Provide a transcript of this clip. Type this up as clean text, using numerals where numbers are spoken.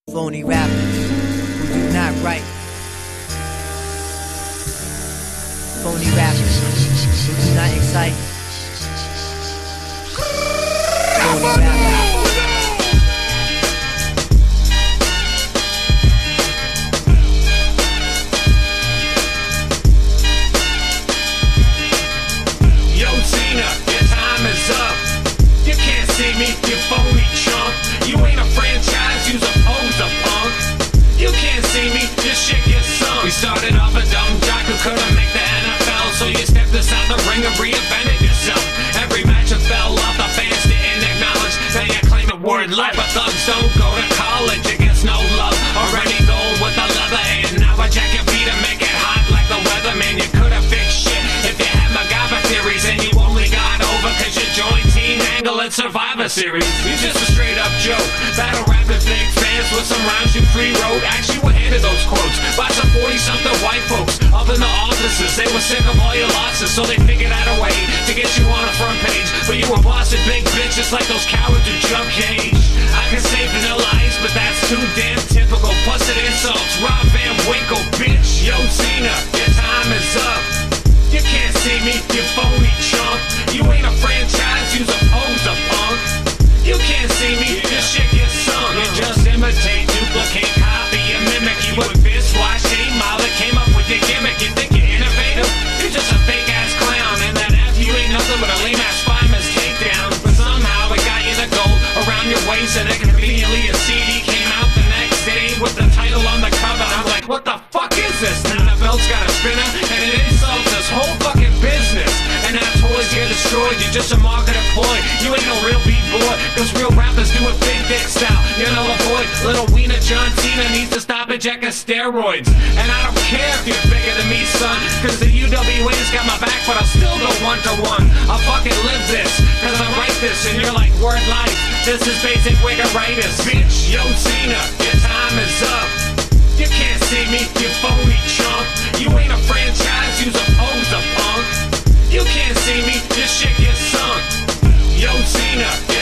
Phony rappers who do not write. Phony rappers who do not excite. Phony rappers. Yo, Tina, your time is up. You can't see me, you phony chump. You ain't a franchise, you's a poser punk. You can't see me, your shit gets sunk. We started off a dumb jock who couldn't make the NFL, so you stepped inside the ring and reinvented yourself. Every match you fell off, the fans didn't acknowledge. Now you claim the word life, but thugs don't go to college. It gets no love, already gold with the leather and now I jack your feet and make it hot like the weather. Man, you could've fixed shit if you had MacGyver theories, and you only got over cause you joined Team Angle at Survivor Series. You just a straight up joke, battle rapping fake fans with some rhymes you pre-wrote. Actually, what handed those quotes by some 40-something white folks up in the offices. They were sick of all your losses, so they figured out a way to get you on the front page. But you were bossing big bitches like those cowards who jump cage. I can say Vanilla Ice, but that's too damn typical. Plus it insults Rob Van Winkle, bitch. Yo, Cena, your time is up. You can't see me, you phony chump. You ain't a franchise, you's a poser punk. You can't see me, your shit gets sung. You just imitate, duplicate, copy, and mimic. You with Fist, Wash, Molly came up with your gimmick. You think you're innovative? You're just a fake ass clown. And that F you ain't nothing but a lame ass fireman's takedown. But somehow it got you the gold around your waist, and then conveniently a CD came out the next day with the title on the cover. I'm like, what the fuck is this? Now the belt's got a spinner, and it insults this whole fucking business. And now toys get destroyed, you're just a marketing ploy. You ain't no real b-boy, cause real rappers do it big dick style. You know, avoid little wiener John Cena needs to stop injecting steroids. And I don't care if you're bigger than me, son, cause the UWA's got my back, but I'll still go one-to-one. I'll fucking live this, cause I write this, and you're like, word life. This is basic wigger-ritis, bitch. Yo, Cena, your time is up. You can't see me, you phony chump. You ain't a franchise, you's a poser punk. You can't see me, your shit gets sunk. Yo, Cena.